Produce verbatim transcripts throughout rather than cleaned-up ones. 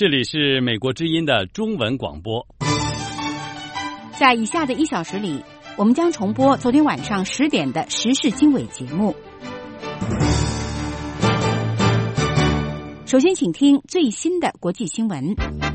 这里是美国之音的中文广播。 在以下的一小时里，我们将重播昨天晚上十点的时事经纬节目。首先请听最新的国际新闻。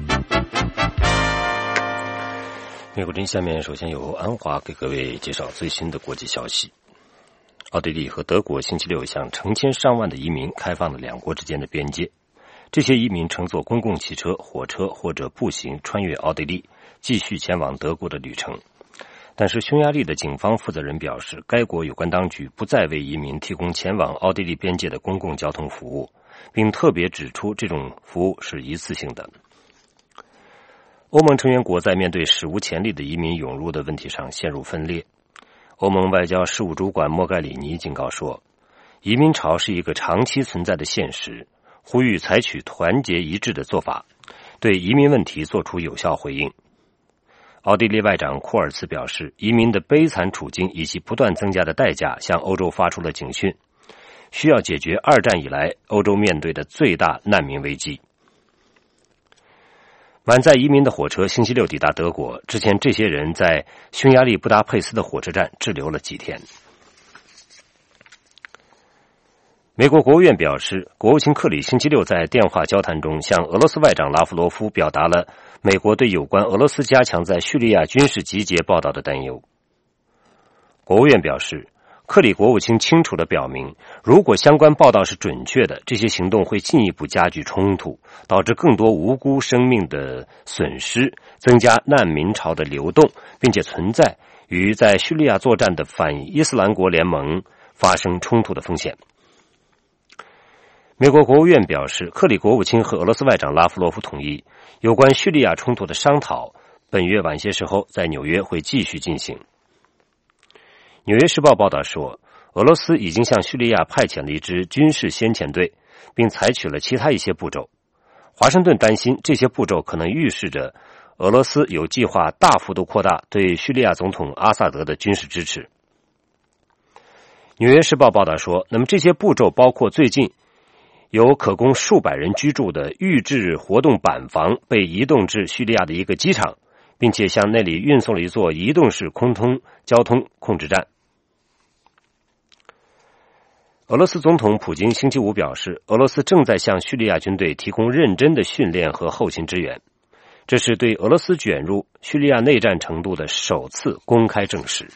美国之音下面首先由安华给各位介绍最新的国际消息。奥地利和德国星期六向成千上万的移民开放了两国之间的边界。这些移民乘坐公共汽车、火车或者步行穿越奥地利，继续前往德国的旅程。但是匈牙利的警方负责人表示，该国有关当局不再为移民提供前往奥地利边界的公共交通服务，并特别指出这种服务是一次性的。欧盟成员国在面对史无前例的移民涌入的问题上陷入分裂。欧盟外交事务主管莫盖里尼警告说，移民潮是一个长期存在的现实，呼吁采取团结一致的做法，对移民问题做出有效回应。奥地利外长库尔茨表示，移民的悲惨处境以及不断增加的代价向欧洲发出了警讯，需要解决二战以来欧洲面对的最大难民危机。满载移民的火车星期六抵达德国，之前这些人在匈牙利布达佩斯的火车站滞留了几天。美国国务院表示，国务卿克里星期六在电话交谈中向俄罗斯外长拉夫罗夫表达了美国对有关俄罗斯加强在叙利亚军事集结报道的担忧。国务院表示，克里国务卿清楚地表明，如果相关报道是准确的，这些行动会进一步加剧冲突，导致更多无辜生命的损失，增加难民潮的流动，并且存在与在叙利亚作战的反伊斯兰国联盟发生冲突的风险。美国国务院表示，克里国务卿和俄罗斯外长拉夫罗夫同意，有关叙利亚冲突的商讨本月晚些时候在纽约会继续进行。纽约时报报道说，俄罗斯已经向叙利亚派遣了一支军事先遣队，并采取了其他一些步骤。华盛顿担心这些步骤可能预示着俄罗斯有计划大幅度扩大对叙利亚总统阿萨德的军事支持。纽约时报报道说，那么这些步骤包括最近有可供数百人居住的预制活动板房被移动至叙利亚的一个机场，并且向那里运送了一座移动式空通交通控制站。俄罗斯总统普京星期五表示，俄罗斯正在向叙利亚军队提供认真的训练和后勤支援，这是对俄罗斯卷入叙利亚内战程度的首次公开证实。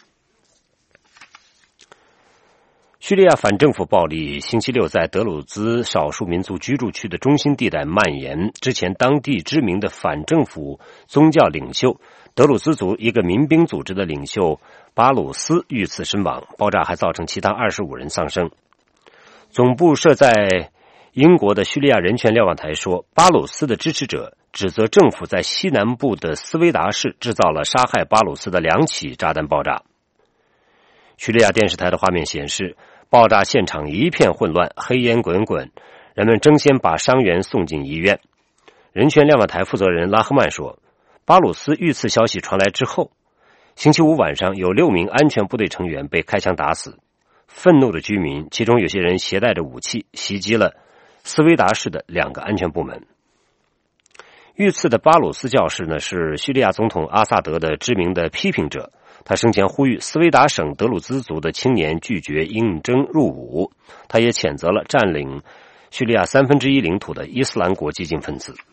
叙利亚反政府暴力星期六在德鲁兹少数民族居住区的中心地带蔓延，之前当地知名的反政府宗教领袖德鲁兹族一个民兵组织的领袖巴鲁斯遇刺身亡，爆炸还造成其他二十五人丧生。总部设在英国的叙利亚人权瞭望台说，巴鲁斯的支持者指责政府在西南部的斯维达市制造了杀害巴鲁斯的两起炸弹爆炸。叙利亚电视台的画面显示，爆炸现场一片混乱，黑烟滚滚，人们争先把伤员送进医院。人权瞭望台负责人拉赫曼说，巴鲁斯遇刺消息传来之后，星期五晚上有六名安全部队成员被开枪打死。愤怒的居民，其中有些人携带着武器，袭击了斯维达市的两个安全部门。遇刺的巴鲁斯教士呢，是叙利亚总统阿萨德的知名的批评者。他生前呼吁斯维达省德鲁兹族的青年拒绝应征入伍，他也谴责了占领叙利亚三分之一领土的伊斯兰国激进分子。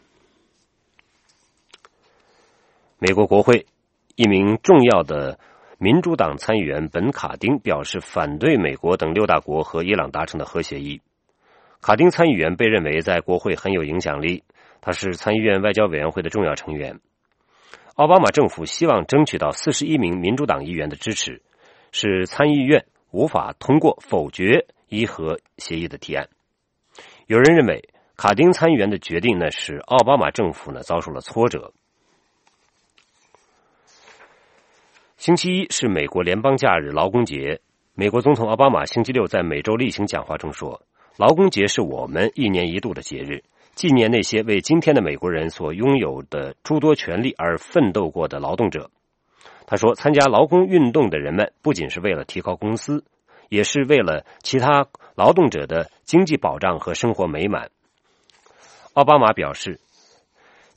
美国国会一名重要的民主党参议员本卡丁表示反对美国等六大国和伊朗达成的核协议。卡丁参议员被认为在国会很有影响力，他是参议院外交委员会的重要成员。奥巴马政府希望争取到四十一名民主党议员的支持，使参议院无法通过否决伊核协议的提案。有人认为卡丁参议员的决定呢，使奥巴马政府呢遭受了挫折。星期一是美国联邦假日劳工节，美国总统奥巴马星期六在每周例行讲话中说，劳工节是我们一年一度的节日，纪念那些为今天的美国人所拥有的诸多权利而奋斗过的劳动者。他说，参加劳工运动的人们不仅是为了提高工资，也是为了其他劳动者的经济保障和生活美满。奥巴马表示，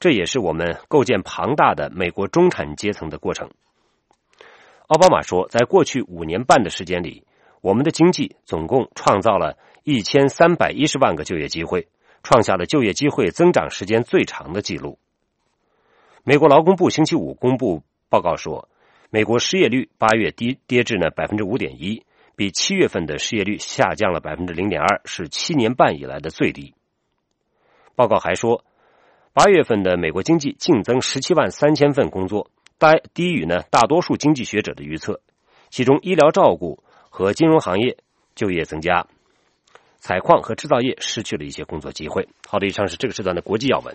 这也是我们构建庞大的美国中产阶层的过程。奥巴马说，在过去五年半的时间里，我们的经济总共创造了一千三百一十万个就业机会，创下了就业机会增长时间最长的记录。美国劳工部星期五公布报告说，美国失业率八月低跌至呢 百分之五点一， 比七月份的失业率下降了 百分之零点二， 是七年半以来的最低。报告还说，八月份的美国经济净增十七万三千份工作，大低于呢大多数经济学者的预测，其中医疗照顾和金融行业就业增加，采矿和制造业失去了一些工作机会。好的，以上是这个时段的国际要闻。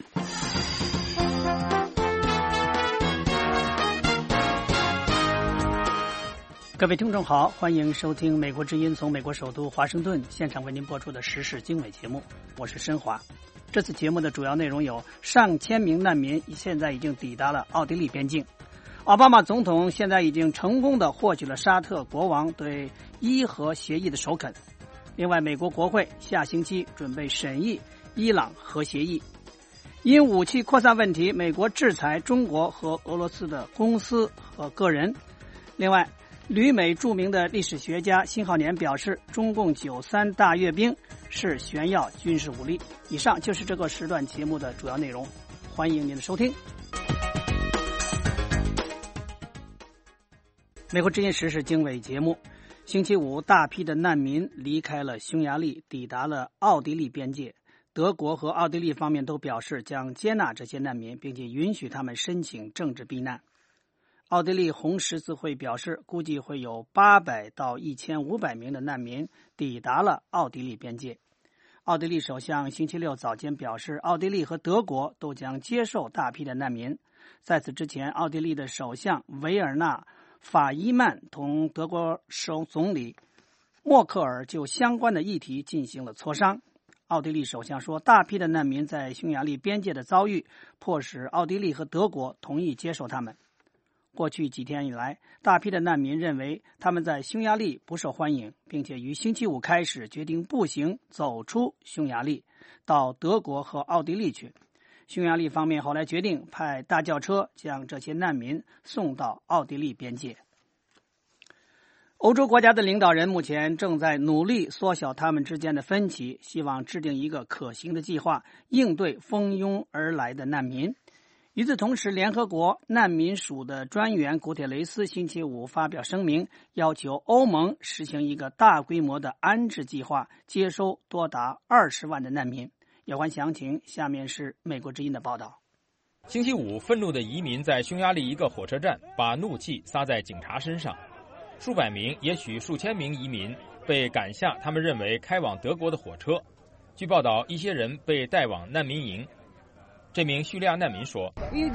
各位听众好，欢迎收听美国之音从美国首都华盛顿现场为您播出的时事经纬节目，我是申华。这次节目的主要内容有：上千名难民现在已经抵达了奥地利边境；奥巴马总统现在已经成功地获取了沙特国王对伊核协议的首肯；另外，美国国会下星期准备审议伊朗核协议；因武器扩散问题，美国制裁中国和俄罗斯的公司和个人；另外，旅美著名的历史学家辛浩年表示，中共九三大阅兵是炫耀军事武力。以上就是这个时段节目的主要内容，欢迎您的收听。美国之音时事经纬节目，星期五，大批的难民离开了匈牙利，抵达了奥地利边界。德国和奥地利方面都表示将接纳这些难民，并且允许他们申请政治避难。奥地利红十字会表示，估计会有八百到一千五百名的难民抵达了奥地利边界。奥地利首相星期六早间表示，奥地利和德国都将接受大批的难民。在此之前，奥地利的首相维尔纳·法伊曼同德国首总理默克尔就相关的议题进行了磋商。奥地利首相说，大批的难民在匈牙利边界的遭遇，迫使奥地利和德国同意接受他们。过去几天以来，大批的难民认为他们在匈牙利不受欢迎，并且于星期五开始决定步行走出匈牙利，到德国和奥地利去。匈牙利方面后来决定派大轿车将这些难民送到奥地利边界。欧洲国家的领导人目前正在努力缩小他们之间的分歧，希望制定一个可行的计划，应对蜂拥而来的难民。与此同时，联合国难民署的专员古铁雷斯星期五发表声明，要求欧盟实行一个大规模的安置计划，接收多达二十万的难民。有关详情，下面是美国之音的报道。 星期五，愤怒的移民在匈牙利一个火车站把怒气撒在警察身上，数百名，也许数千名移民被赶下他们认为开往德国的火车。据报道，一些人被带往难民营。这名叙利亚难民说，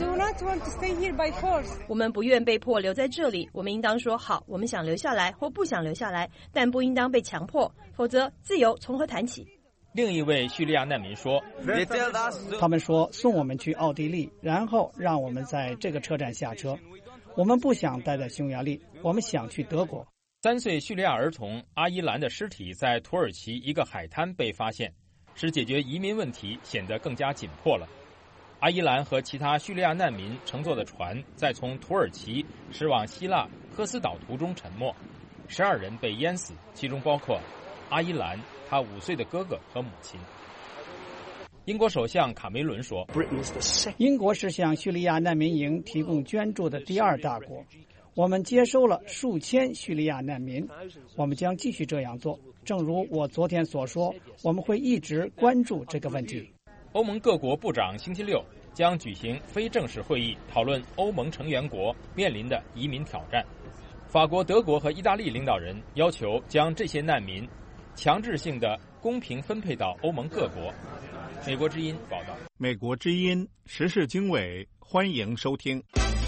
我们不愿被迫留在这里，我们应当说好，我们想留下来或不想留下来，但不应当被强迫，否则自由从何谈起。 另一位叙利亚难民说， 他们说送我们去奥地利，然后让我们在这个车站下车。我们不想待在匈牙利，我们想去德国。 三岁叙利亚儿童阿伊兰的尸体在土耳其一个海滩被发现，使解决移民问题显得更加紧迫了。阿伊兰和其他叙利亚难民乘坐的船在从土耳其驶往希腊科斯岛途中沉没，十二人被淹死，其中包括阿伊兰他五岁的哥哥和母亲。英国首相卡梅伦说， 英国是向叙利亚难民营提供捐助的第二大国，我们接收了数千叙利亚难民，我们将继续这样做。正如我昨天所说，我们会一直关注这个问题。 欧盟各国部长星期六将举行非正式会议，讨论欧盟成员国面临的移民挑战。法国、德国和意大利领导人要求将这些难民强制性的公平分配到欧盟各国。美国之音报道。 美国之音时事经纬，欢迎收听。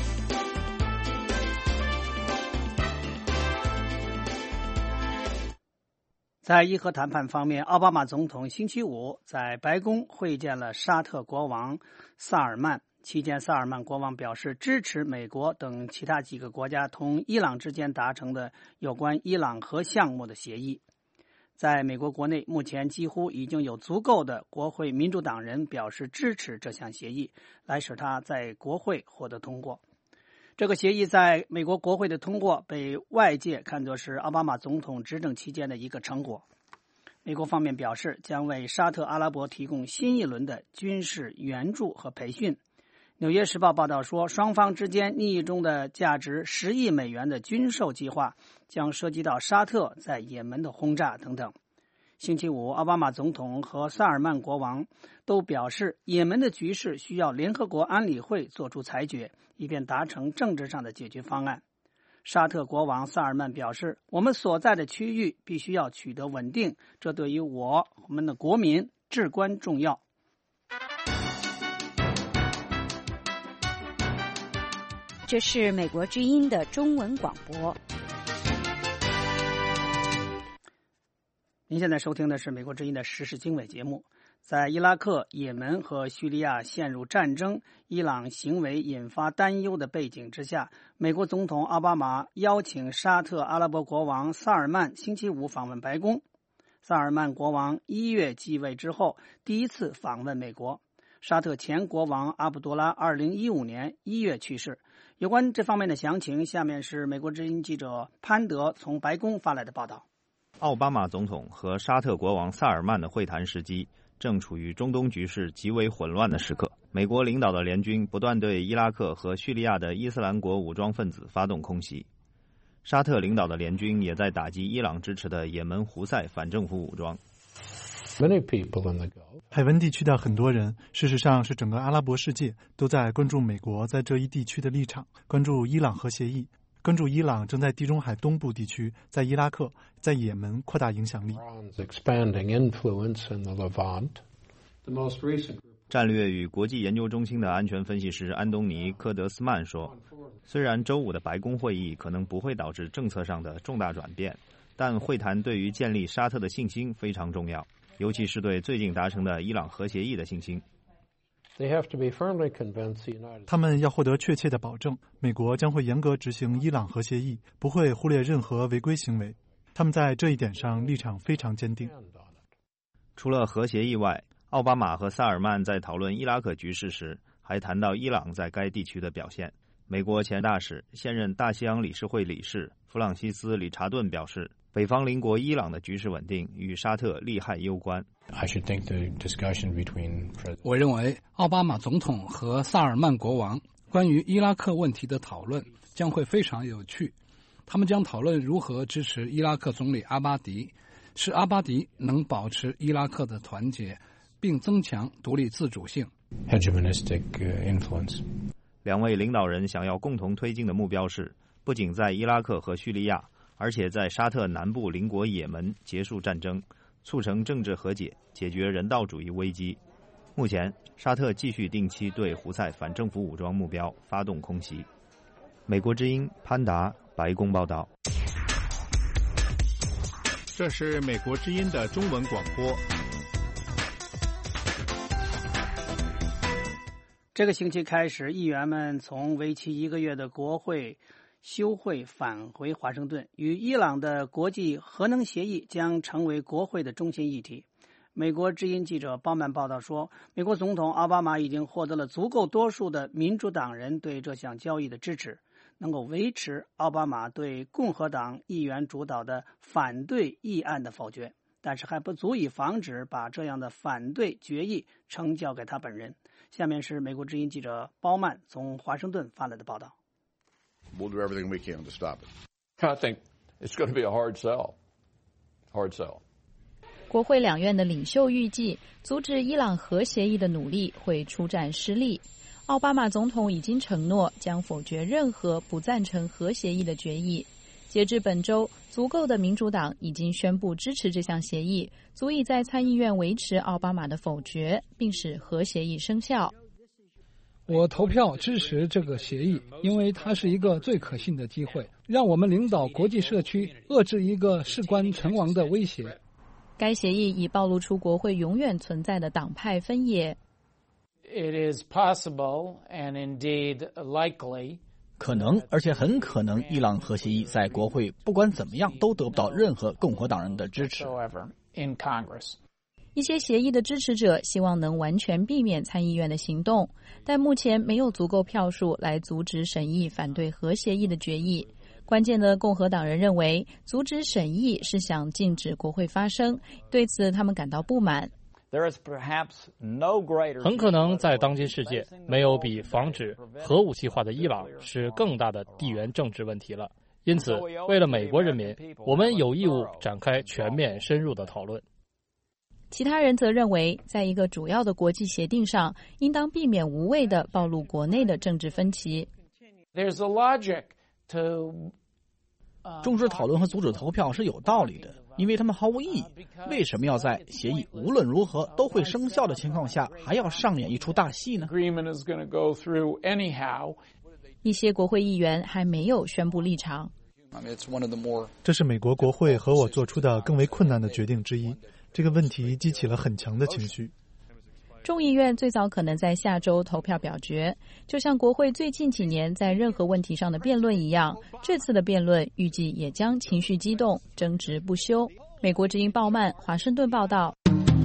在伊核谈判方面，奥巴马总统星期五在白宫会见了沙特国王萨尔曼。期间，萨尔曼国王表示支持美国等其他几个国家同伊朗之间达成的有关伊朗核项目的协议。 在美国国内，目前几乎已经有足够的国会民主党人表示支持这项协议，来使它在国会获得通过。这个协议在美国国会的通过被外界看作是奥巴马总统执政期间的一个成果。美国方面表示，将为沙特阿拉伯提供新一轮的军事援助和培训。纽约时报报道说，双方之间拟议中的价值十亿美元的军售计划将涉及到沙特在也门的轰炸等等。星期五，奥巴马总统和萨尔曼国王都表示，也门的局势需要联合国安理会做出裁决，以便达成政治上的解决方案。沙特国王萨尔曼表示，我们所在的区域必须要取得稳定，这对于我我们的国民至关重要。 这是美国之音的中文广播。 您现在收听的是美国之音的时事经纬节目。在伊拉克、也门和叙利亚陷入战争，伊朗行为引发担忧的背景之下，美国总统奥巴马邀请沙特阿拉伯国王萨尔曼星期五访问白宫。萨尔曼国王一月继位之后第一次访问美国。沙特前国王阿卜杜拉二零一五年一月去世。有关这方面的详情，下面是美国之音记者潘德从白宫发来的报道。 奥巴马总统和沙特国王萨尔曼的会谈时机正处于中东局势极为混乱的时刻。美国领导的联军不断对伊拉克和叙利亚的伊斯兰国武装分子发动空袭，沙特领导的联军也在打击伊朗支持的也门胡塞反政府武装。 海湾地区的很多人，事实上是整个阿拉伯世界都在关注美国在这一地区的立场，关注伊朗核协议，关注伊朗正在地中海东部地区，在伊拉克、在也门扩大影响力。 战略与国际研究中心的安全分析师安东尼·科德斯曼说，虽然周五的白宫会议可能不会导致政策上的重大转变，但会谈对于建立沙特的信心非常重要，尤其是对最近达成的伊朗核协议的信心。 他们要获得确切的保证，美国将会严格执行伊朗核协议，不会忽略任何违规行为。他们在这一点上立场非常坚定。 除了核协议外，奥巴马和萨尔曼在讨论伊拉克局势时，还谈到伊朗在该地区的表现。美国前大使、现任大西洋理事会理事弗朗西斯·理查顿表示，北方邻国伊朗的局势稳定与沙特利害攸关。 我认为奥巴马总统和萨尔曼国王关于伊拉克问题的讨论将会非常有趣。他们将讨论如何支持伊拉克总理阿巴迪，使阿巴迪能保持伊拉克的团结，并增强独立自主性。 两位领导人想要共同推进的目标是，不仅在伊拉克和叙利亚，而且在沙特南部邻国也门结束战争，促成政治和解，解决人道主义危机。目前，沙特继续定期对胡塞反政府武装目标发动空袭。美国之音潘达，白宫报道。 这是美国之音的中文广播。 这个星期开始，议员们从为期一个月的国会休会返回华盛顿，与伊朗的国际核能协议将成为国会的中心议题。美国之音记者鲍曼报道说，美国总统奥巴马已经获得了足够多数的民主党人对这项交易的支持，能够维持奥巴马对共和党议员主导的反对议案的否决，但是还不足以防止把这样的反对决议呈交给他本人。下面是美国之音记者鲍曼从华盛顿发来的报道。 We'll do everything we can to stop it. I think it's going to be a hard sell. Hard sell. 国会两院的领袖预计，阻止伊朗核协议的努力会出战失利。奥巴马总统已经承诺将否决任何不赞成核协议的决议。截至本周，足够的民主党已经宣布支持这项协议，足以在参议院维持奥巴马的否决，并使核协议生效。 我投票支持这个协议，因为它是一个最可信的机会，让我们领导国际社区遏制一个事关存亡的威胁。 该协议已暴露出国会永远存在的党派分野。 It is possible and indeed likely 可能，而且很可能，伊朗核协议在国会不管怎么样都得不到任何共和党人的支持。 一些协议的支持者希望能完全避免参议院的行动，但目前没有足够票数来阻止审议反对核协议的决议。关键的共和党人认为，阻止审议是想禁止国会发声，对此他们感到不满。 很可能在当今世界，没有比防止核武器化的伊朗是更大的地缘政治问题了。因此，为了美国人民，我们有义务展开全面深入的讨论。 其他人则认为，在一个主要的国际协定上，应当避免无谓的暴露国内的政治分歧。 终止讨论和阻止投票是有道理的，因为他们毫无意义。为什么要在协议无论如何都会生效的情况下，还要上演一出大戏呢？ 一些国会议员还没有宣布立场。 这是美国国会和我做出的更为困难的决定之一。这个问题激起了很强的情绪。 众议院最早可能在下周投票表决，就像国会最近几年在任何问题上的辩论一样，这次的辩论预计也将情绪激动，争执不休。美国之音鲍曼，华盛顿报道。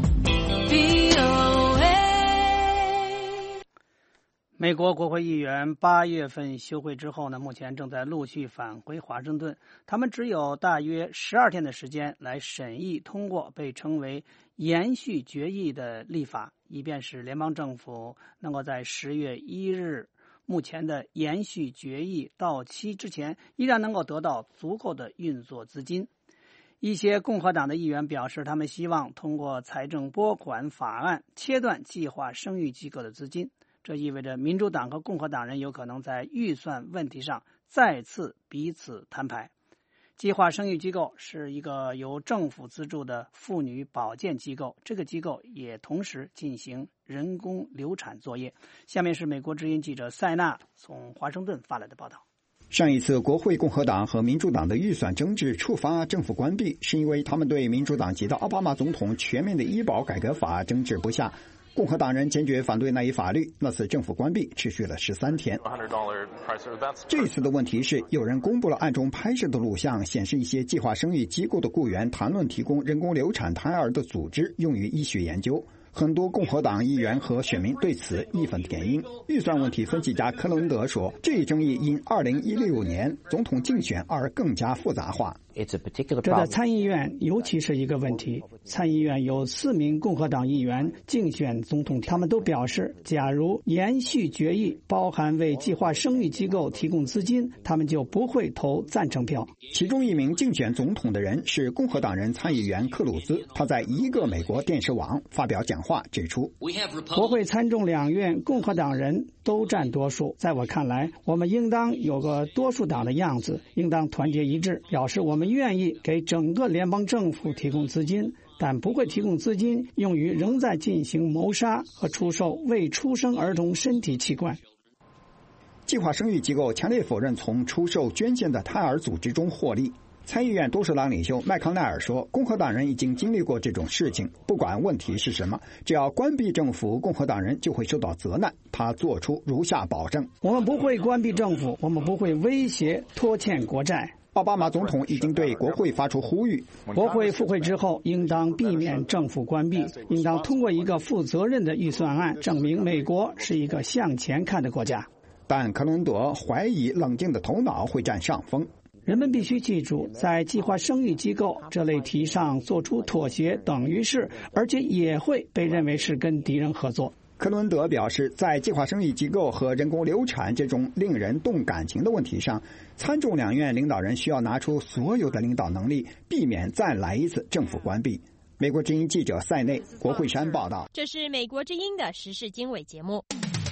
美国国会议员八月份休会之后呢，目前正在陆续返回华盛顿。他们只有大约十二天的时间来审议通过被称为延续决议的立法，以便使联邦政府能够在十月一日目前的延续决议到期之前，依然能够得到足够的运作资金。一些共和党的议员表示，他们希望通过财政拨款法案切断计划生育机构的资金。这意味着民主党和共和党人有可能在预算问题上再次彼此摊牌。计划生育机构是一个由政府资助的妇女保健机构，这个机构也同时进行人工流产作业。下面是美国之音记者塞纳从华盛顿发来的报道。 上一次国会共和党和民主党的预算争执触发政府关闭，是因为他们对民主党籍的奥巴马总统全面的医保改革法争执不下。共和党人坚决反对那一法律，那次政府关闭持续了十三天。这次的问题是，有人公布了暗中拍摄的录像，显示一些计划生育机构的雇员谈论提供人工流产胎儿的组织用于医学研究。很多共和党议员和选民对此义愤填膺。预算问题分析家克伦德说，这一争议因二零一六年总统竞选而更加复杂化。 这在参议院尤其是一个问题。参议院有四名共和党议员竞选总统，他们都表示，假如延续决议包含为计划生育机构提供资金，他们就不会投赞成票。 其中一名竞选总统的人是共和党人参议员克鲁兹，他在一个美国电视网发表讲话指出， 国会参众两院共和党人都占多数，在我看来，我们应当有个多数党的样子，应当团结一致，表示我们愿意给整个联邦政府提供资金，但不会提供资金用于仍在进行谋杀和出售未出生儿童身体器官。 计划生育机构强烈否认从出售捐献的胎儿组织中获利。参议院多数党领袖麦康奈尔说，共和党人已经经历过这种事情，不管问题是什么，只要关闭政府，共和党人就会受到责难。他做出如下保证： 我们不会关闭政府，我们不会威胁拖欠国债。 奥巴马总统已经对国会发出呼吁， 国会复会之后应当避免政府关闭，应当通过一个负责任的预算案，证明美国是一个向前看的国家。 但克伦德怀疑冷静的头脑会占上风。 人们必须记住，在计划生育机构这类题上做出妥协，等于是，而且也会被认为是跟敌人合作。 克伦德表示，在计划生育机构和人工流产这种令人动感情的问题上，参众两院领导人需要拿出所有的领导能力，避免再来一次政府关闭。美国之音记者塞内，国会山报道。 这是美国之音的时事经纬节目。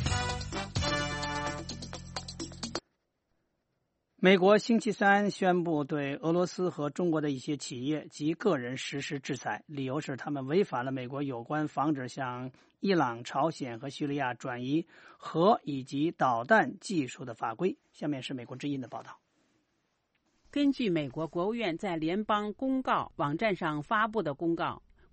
美国星期三宣布对俄罗斯和中国的一些企业及个人实施制裁，理由是他们违反了美国有关防止向伊朗、朝鲜和叙利亚转移核以及导弹技术的法规。下面是美国之音的报道。 根据美国国务院在联邦公告网站上发布的公告，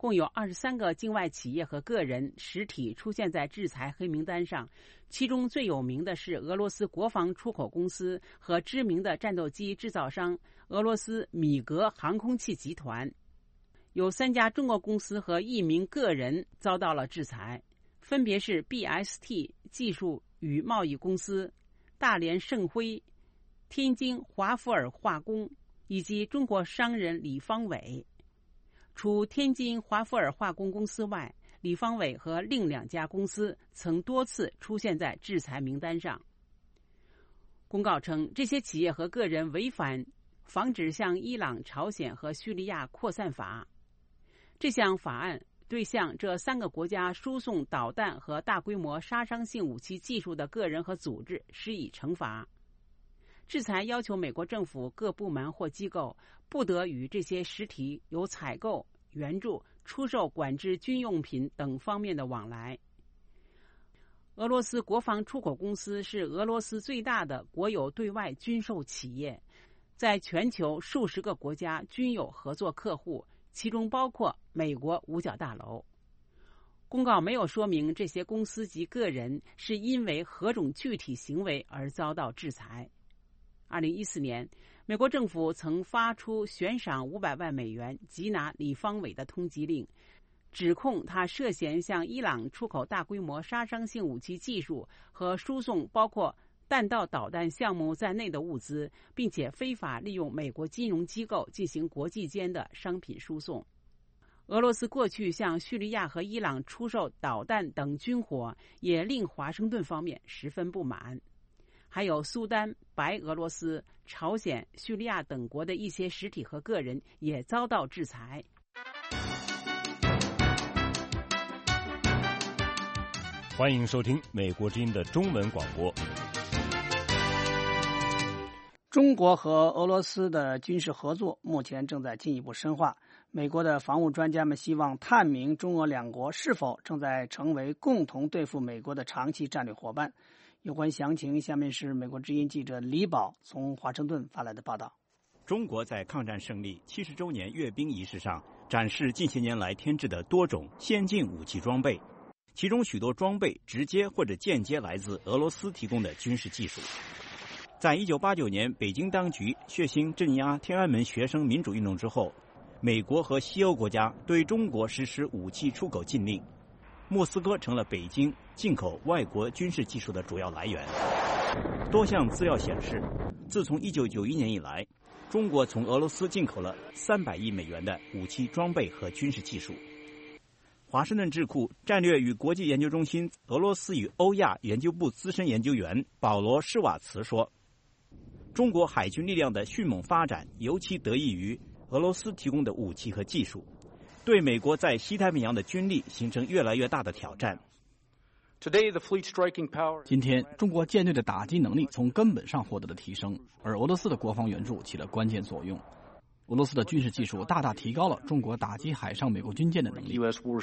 共有二十三个境外企业和个人实体出现在制裁黑名单上，其中最有名的是俄罗斯国防出口公司和知名的战斗机制造商俄罗斯米格航空器集团。有三家中国公司和一名个人遭到了制裁，分别是 B S T 技术与贸易公司、大连盛辉、天津华福尔化工以及中国商人李方伟。除天津华福尔化工公司外，李方伟和另两家公司曾多次出现在制裁名单上。公告称，这些企业和个人违反防止向伊朗、朝鲜和叙利亚扩散法。这项法案对向这三个国家输送导弹和大规模杀伤性武器技术的个人和组织施以惩罚。制裁要求美国政府各部门或机构不得与这些实体有采购、援助、出售管制军用品等方面的往来。俄罗斯国防出口公司是俄罗斯最大的国有对外军售企业，在全球数十个国家均有合作客户，其中包括美国五角大楼。公告没有说明这些公司及个人是因为何种具体行为而遭到制裁。二零一四年，美国政府曾发出悬赏五百万美元缉拿李方伟的通缉令，指控他涉嫌向伊朗出口大规模杀伤性武器技术和输送包括弹道导弹项目在内的物资，并且非法利用美国金融机构进行国际间的商品输送。俄罗斯过去向叙利亚和伊朗出售导弹等军火，也令华盛顿方面十分不满。还有苏丹、白俄罗斯、朝鲜、叙利亚等国的一些实体和个人也遭到制裁。 欢迎收听美国之音的中文广播。 中国和俄罗斯的军事合作目前正在进一步深化。美国的防务专家们希望探明中俄两国是否正在成为共同对付美国的长期战略伙伴。有关详情，下面是美国之音记者李宝从华盛顿发来的报道。 中国在抗战胜利七十周年阅兵仪式上展示近些年来添置的多种先进武器装备，其中许多装备直接或者间接来自俄罗斯提供的军事技术。在一九八九年北京当局血腥镇压天安门学生民主运动之后，美国和西欧国家对中国实施武器出口禁令，莫斯科成了北京进口外国军事技术的主要来源。多项资料显示，自从一九九一年以来，中国从俄罗斯进口了三百亿美元的武器装备和军事技术。华盛顿智库战略与国际研究中心俄罗斯与欧亚研究部资深研究员保罗施瓦茨说，中国海军力量的迅猛发展尤其得益于俄罗斯提供的武器和技术，对美国在西太平洋的军力形成越来越大的挑战。 今天，中国舰队的打击能力从根本上获得了提升，而俄罗斯的国防援助起了关键作用。俄罗斯的军事技术大大提高了中国打击海上美国军舰的能力。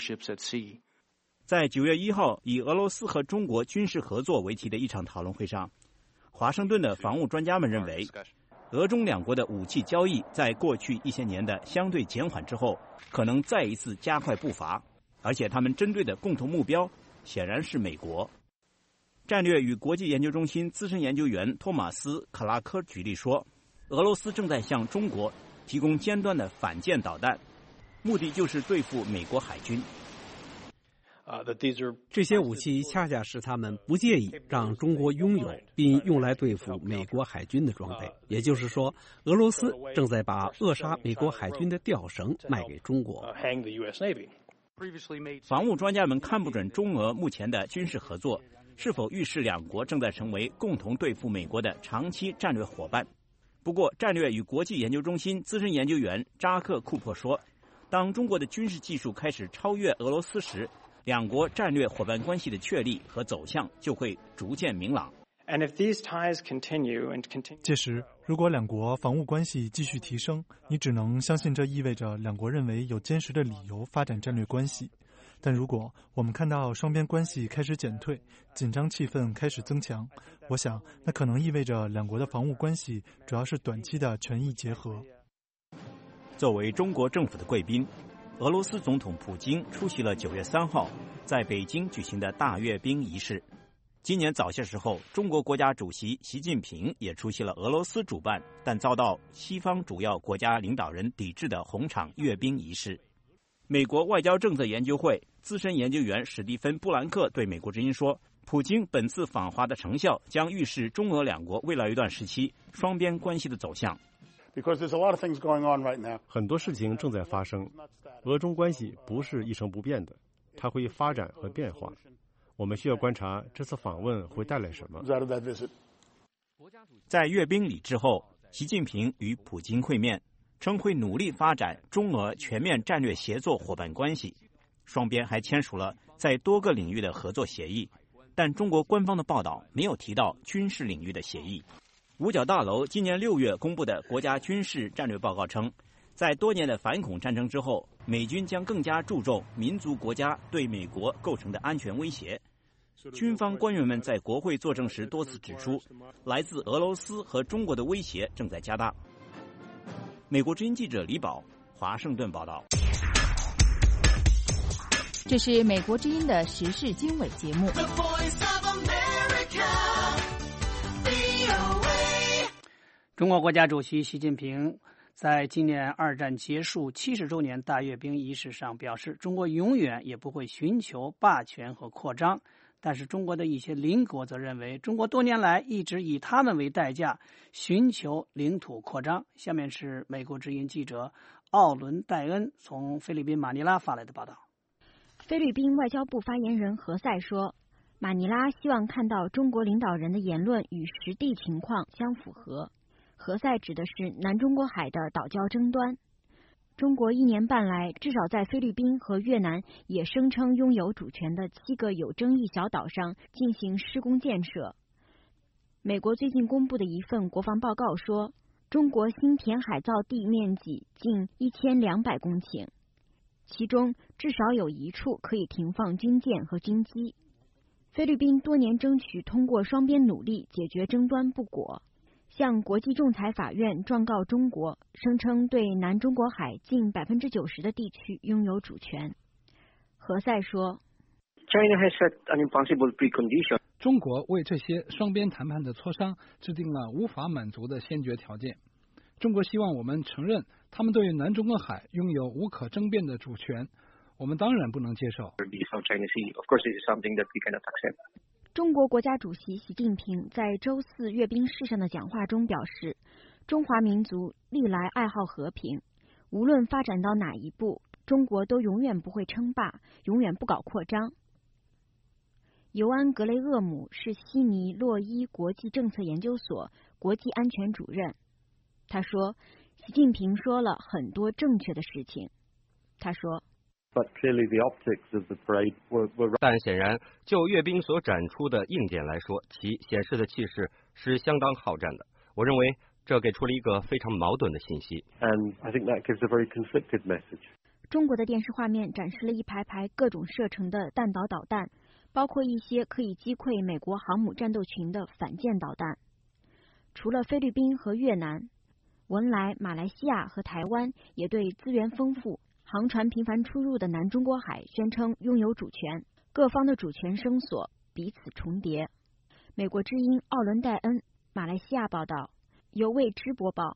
在九月一号以俄罗斯和中国军事合作为题的一场讨论会上，华盛顿的防务专家们认为，俄中两国的武器交易在过去一些年的相对减缓之后，可能再一次加快步伐，而且他们针对的共同目标显然是美国。战略与国际研究中心资深研究员托马斯·克拉科举例说，俄罗斯正在向中国提供尖端的反舰导弹，目的就是对付美国海军。 这些武器恰恰是他们不介意让中国拥有并用来对付美国海军的装备。也就是说，俄罗斯正在把扼杀美国海军的吊绳卖给中国。 防务专家们看不准中俄目前的军事合作是否预示两国正在成为共同对付美国的长期战略伙伴。不过，战略与国际研究中心资深研究员扎克库珀说，当中国的军事技术开始超越俄罗斯时，两国战略伙伴关系的确立和走向就会逐渐明朗。 届时，如果两国防务关系继续提升，你只能相信这意味着两国认为有坚实的理由发展战略关系。但如果我们看到双边关系开始减退，紧张气氛开始增强，我想那可能意味着两国的防务关系主要是短期的权益结合。 作为中国政府的贵宾， 俄罗斯总统普京出席了九月三号在北京举行的大阅兵仪式。今年早些时候，中国国家主席习近平也出席了俄罗斯主办但遭到西方主要国家领导人抵制的红场阅兵仪式。美国外交政策研究会资深研究员史蒂芬·布兰克对美国之音说，普京本次访华的成效将预示中俄两国未来一段时期双边关系的走向。 很多事情正在发生，俄中关系不是一成不变的，它会发展和变化。我们需要观察这次访问会带来什么。 在阅兵礼之后，习近平与普京会面，称会努力发展中俄全面战略协作伙伴关系。双边还签署了在多个领域的合作协议，但中国官方的报道没有提到军事领域的协议。五角大楼今年六月公布的国家军事战略报告称，在多年的反恐战争之后，美军将更加注重民族国家对美国构成的安全威胁。军方官员们在国会作证时多次指出，来自俄罗斯和中国的威胁正在加大。美国之音记者李宝，华盛顿报道。 这是美国之音的时事经纬节目。 中国国家主席习近平在今年二战结束七十周年大阅兵仪式上表示，中国永远也不会寻求霸权和扩张。但是中国的一些邻国则认为，中国多年来一直以他们为代价寻求领土扩张。下面是美国之音记者奥伦戴恩从菲律宾马尼拉发来的报道。 菲律宾外交部发言人何塞说，马尼拉希望看到中国领导人的言论与实地情况相符合。何塞指的是南中国海的岛礁争端。中国一年半来，至少在菲律宾和越南也声称拥有主权的七个有争议小岛上进行施工建设。美国最近公布的一份国防报告说，中国新填海造地面积近一千两百公顷，其中至少有一处可以停放军舰和军机。菲律宾多年争取通过双边努力解决争端不果，向国际仲裁法院状告中国，声称对南中国海近百分之九十的地区拥有主权。何塞说 ，China has set an impossible precondition. 中国为这些双边谈判的磋商制定了无法满足的先决条件。中国希望我们承认他们对南中国海拥有无可争辩的主权，我们当然不能接受。 Of course, it is something that we cannot accept. 中国国家主席习近平在周四阅兵式上的讲话中表示，中华民族历来爱好和平，无论发展到哪一步，中国都永远不会称霸，永远不搞扩张。尤安·格雷厄姆是悉尼洛伊国际政策研究所国际安全主任。他说，习近平说了很多正确的事情。他说但显然，就阅兵所展出的硬件来说，其显示的气势是相当好战的。我认为这给出了一个非常矛盾的信息。 中国的电视画面展示了一排排各种射程的弹道导弹，包括一些可以击溃美国航母战斗群的反舰导弹。除了菲律宾和越南，文莱、马来西亚和台湾也对资源丰富、航船频繁出入的南中国海宣称拥有主权，各方的主权声索彼此重叠。美国之音奥伦戴恩，马来西亚报道，由魏之播报。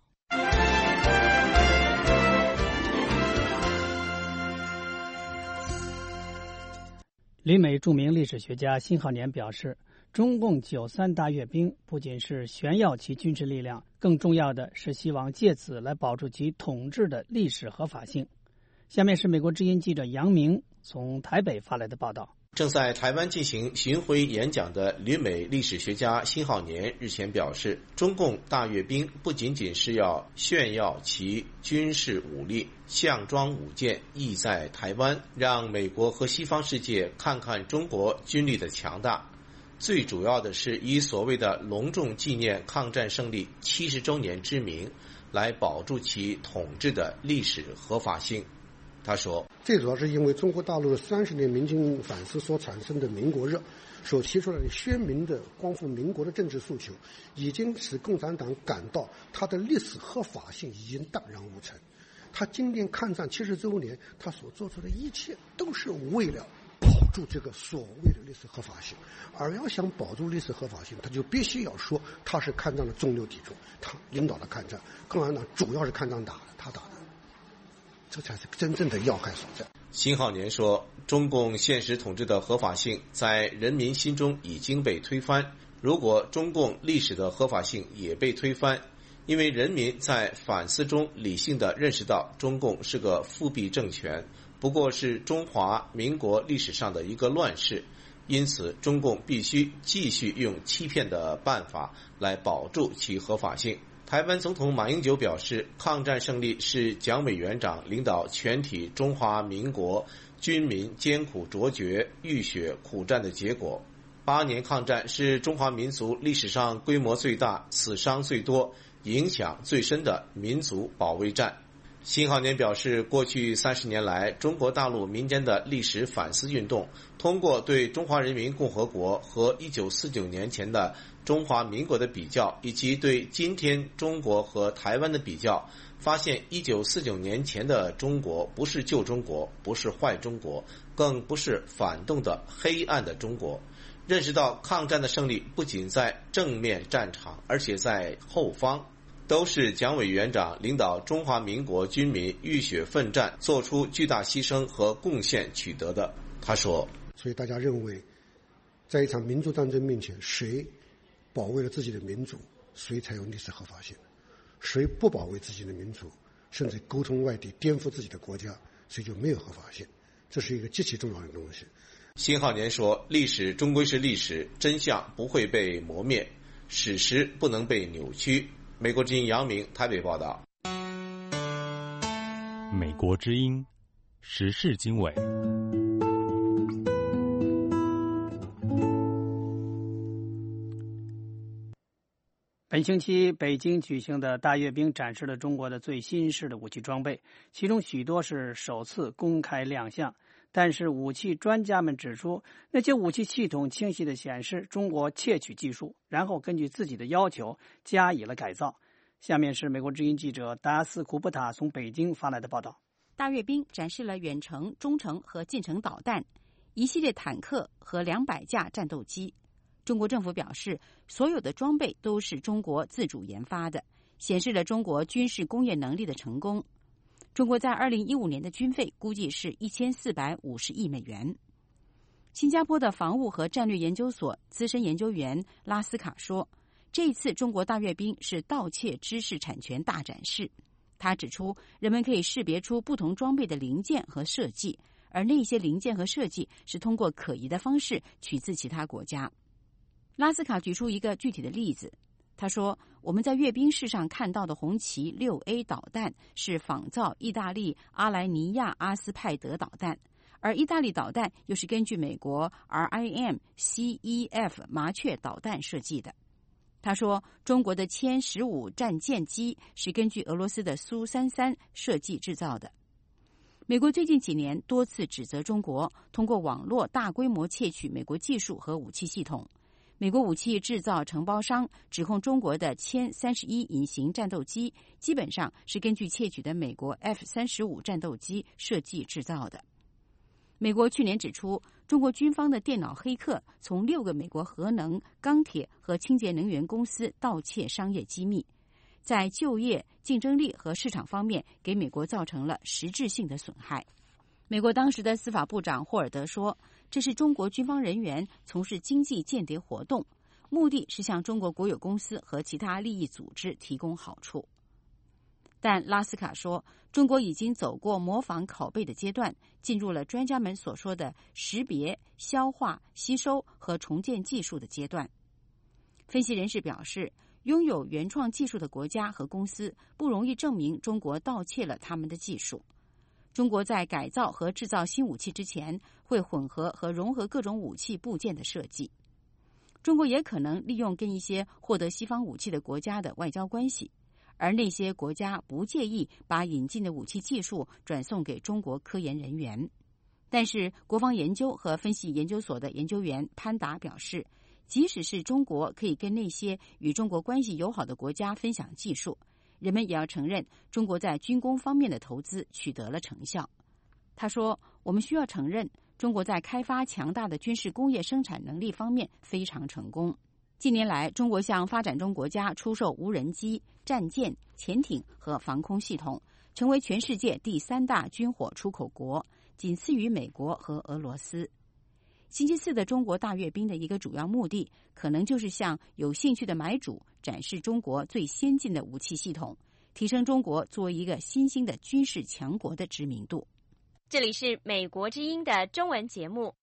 旅美著名历史学家辛浩年表示，中共九三大阅兵不仅是炫耀其军事力量，更重要的是希望借此来保住其统治的历史合法性。下面是美国之音记者杨明从台北发来的报道。 正在台湾进行巡回演讲的旅美历史学家辛浩年日前表示，中共大阅兵不仅仅是要炫耀其军事武力，项庄舞剑，意在台湾，让美国和西方世界看看中国军力的强大。最主要的是以所谓的隆重纪念抗战胜利七十周年之名，来保住其统治的历史合法性。他说， 最主要是因为中国大陆三十年民军反思所产生的民国热，所提出来的鲜明的光复民国的政治诉求，已经使共产党感到它的历史合法性已经荡然无存。 他今年抗战七十周年，他所做出的一切都是为了保住这个所谓的历史合法性。而要想保住历史合法性，他就必须要说他是抗战的中流砥柱，他领导了抗战，共产党主要是抗战打的，他打的，这才是真正的要害所在。 辛浩年说，中共现实统治的合法性在人民心中已经被推翻，如果中共历史的合法性也被推翻，因为人民在反思中理性地认识到中共是个复辟政权，不过是中华民国历史上的一个乱世，因此中共必须继续用欺骗的办法来保住其合法性。台湾总统马英九表示，抗战胜利是蒋委员长领导全体中华民国军民艰苦卓绝、浴血苦战的结果。八年抗战是中华民族历史上规模最大、死伤最多、影响最深的民族保卫战。辛浩年表示，过去三十年来，中国大陆民间的历史反思运动，通过对中华人民共和国和一九四九年前的中华民国的比较，以及对今天中国和台湾的比较，发现一九四九年前的中国不是旧中国，不是坏中国，更不是反动的黑暗的中国。认识到抗战的胜利不仅在正面战场，而且在后方，都是蒋委员长领导中华民国军民浴血奋战，做出巨大牺牲和贡献取得的。他说， 所以大家认为，在一场民族战争面前，谁保卫了自己的民主，谁才有历史合法性；谁不保卫自己的民主，甚至沟通外敌、颠覆自己的国家，谁就没有合法性。这是一个极其重要的东西。 辛浩年说，历史终归是历史，真相不会被磨灭，史实不能被扭曲。美国之音杨明台北报道。 美国之音时事经纬。 本星期北京举行的大阅兵展示了中国的最新式的武器装备，其中许多是首次公开亮相。但是武器专家们指出，那些武器系统清晰地显示中国窃取技术，然后根据自己的要求加以了改造。下面是美国之音记者达斯库布塔从北京发来的报道。 大阅兵展示了远程、中程和近程导弹、一系列坦克和两百架战斗机。中国政府表示，所有的装备都是中国自主研发的，显示了中国军事工业能力的成功。中国在二零一五年的军费估计是一千四百五十亿美元。新加坡的防务和战略研究所资深研究员拉斯卡说，这一次中国大阅兵是盗窃知识产权大展示。他指出，人们可以识别出不同装备的零件和设计，而那些零件和设计是通过可疑的方式取自其他国家。拉斯卡举出一个具体的例子，他说，我们在阅兵式上看到的红旗 六 A 导弹是仿造意大利阿莱尼亚阿斯派德导弹，而意大利导弹又是根据美国 R I M C E F 麻雀导弹设计的。他说，中国的歼十五战舰机是根据俄罗斯的苏三三设计制造的。美国最近几年多次指责中国通过网络大规模窃取美国技术和武器系统。美国武器制造承包商指控中国的歼三十一隐形战斗机基本上是根据窃取的美国 F 三十五战斗机设计制造的。美国去年指出，中国军方的电脑黑客从六个美国核能、钢铁和清洁能源公司盗窃商业机密，在就业、竞争力和市场方面给美国造成了实质性的损害。美国当时的司法部长霍尔德说，这是中国军方人员从事经济间谍活动，目的是向中国国有公司和其他利益组织提供好处。但拉斯卡说，中国已经走过模仿拷贝的阶段，进入了专家们所说的识别、消化、吸收和重建技术的阶段。分析人士表示，拥有原创技术的国家和公司不容易证明中国盗窃了他们的技术。中国在改造和制造新武器之前，会混合和融合各种武器部件的设计。中国也可能利用跟一些获得西方武器的国家的外交关系，而那些国家不介意把引进的武器技术转送给中国科研人员。但是，国防研究和分析研究所的研究员潘达表示，即使是中国可以跟那些与中国关系友好的国家分享技术， 人们也要承认中国在军工方面的投资取得了成效。他说，我们需要承认中国在开发强大的军事工业生产能力方面非常成功。近年来，中国向发展中国家出售无人机、战舰、潜艇和防空系统，成为全世界第三大军火出口国，仅次于美国和俄罗斯。星期四的中国大阅兵的一个主要目的，可能就是向有兴趣的买主展示中国最先进的武器系统，提升中国作为一个新兴的军事强国的知名度。 这里是美国之音的中文节目。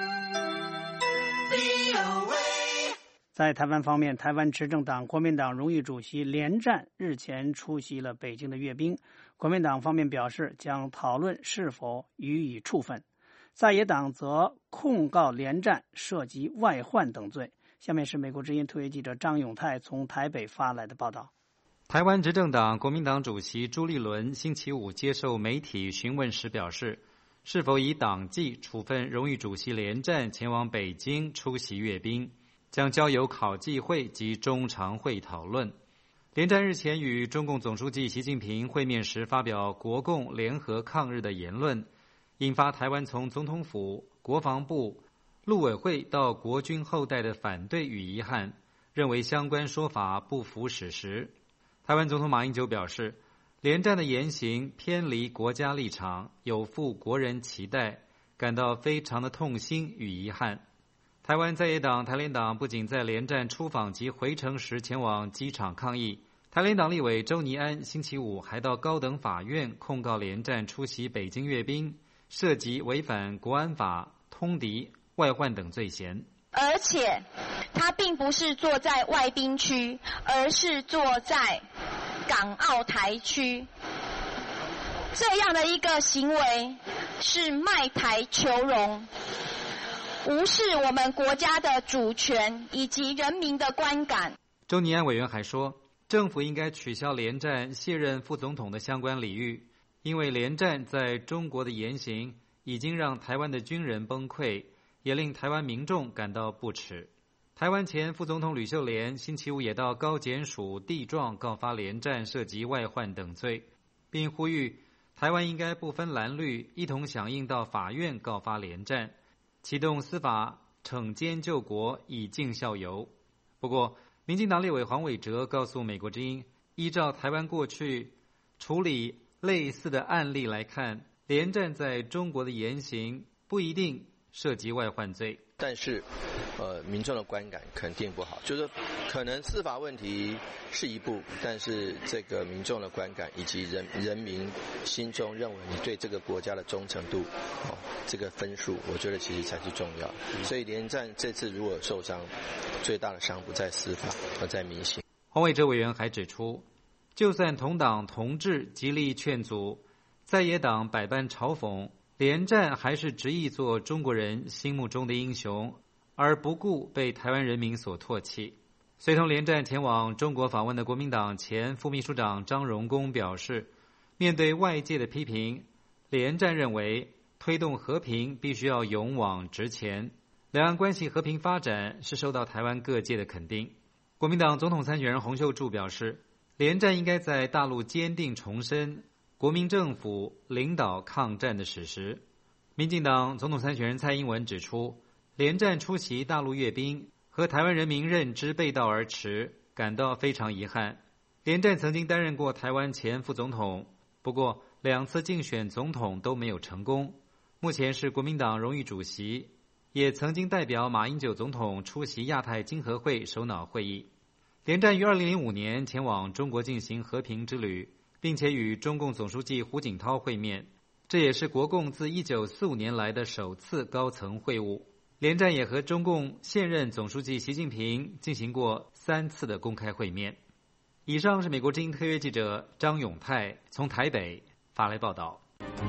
在台湾方面，台湾执政党国民党荣誉主席连战日前出席了北京的阅兵。国民党方面表示将讨论是否予以处分，在野党则控告连战涉及外患等罪。下面是美国之音特约记者张永泰从台北发来的报道。 台湾执政党国民党主席朱立伦星期五接受媒体询问时表示，是否以党纪处分荣誉主席连战前往北京出席阅兵，将交由考纪会及中常会讨论。连战日前与中共总书记习近平会面时发表国共联合抗日的言论，引发台湾从总统府、国防部、陆委会到国军后代的反对与遗憾，认为相关说法不符史实。台湾总统马英九表示，连战的言行偏离国家立场，有负国人期待，感到非常的痛心与遗憾。台湾在野党台联党不仅在连战出访及回程时前往机场抗议，台联党立委周倪安星期五还到高等法院控告连战出席北京阅兵，涉及违反国安法、通敌、外患等罪嫌。 而且他并不是坐在外宾区，而是坐在港澳台区，这样的一个行为是卖台求荣，无视我们国家的主权以及人民的观感。 周倪安委员还说，政府应该取消连战卸任副总统的相关礼遇，因为连战在中国的言行已经让台湾的军人崩溃，也令台湾民众感到不耻。台湾前副总统吕秀莲星期五也到高检署递状告发连战涉及外患等罪，并呼吁台湾应该不分蓝绿，一同响应到法院告发连战，启动司法惩奸救国，以儆效尤。不过，民进党立委黄伟哲告诉美国之音，依照台湾过去处理类似的案例来看，连战在中国的言行不一定涉及外患罪， 但是呃，民众的观感肯定不好，就是可能司法问题是一步，但是这个民众的观感以及人人民心中认为你对这个国家的忠诚度，哦，这个分数，我觉得其实才是重要。所以连战这次如果受伤，最大的伤不在司法，而在民心。 黄伟哲委员还指出，就算同党同志极力劝阻，在野党百般嘲讽，连战还是执意做中国人心目中的英雄，而不顾被台湾人民所唾弃。随同连战前往中国访问的国民党前副秘书长张荣恭表示，面对外界的批评，连战认为推动和平必须要勇往直前，两岸关系和平发展是受到台湾各界的肯定。国民党总统参选人洪秀柱表示，连战应该在大陆坚定重申国民政府领导抗战的史实。民进党总统参选人蔡英文指出，连战出席大陆阅兵和台湾人民认知背道而驰，感到非常遗憾。连战曾经担任过台湾前副总统，不过两次竞选总统都没有成功，目前是国民党荣誉主席，也曾经代表马英九总统出席亚太经合会首脑会议。连战于二零零五年前往中国进行和平之旅，并且与中共总书记胡锦涛会面，这也是国共自一九四五年来的首次高层会晤。连战也和中共现任总书记习近平进行过三次的公开会面。以上是美国之音特约记者张永泰从台北发来报道。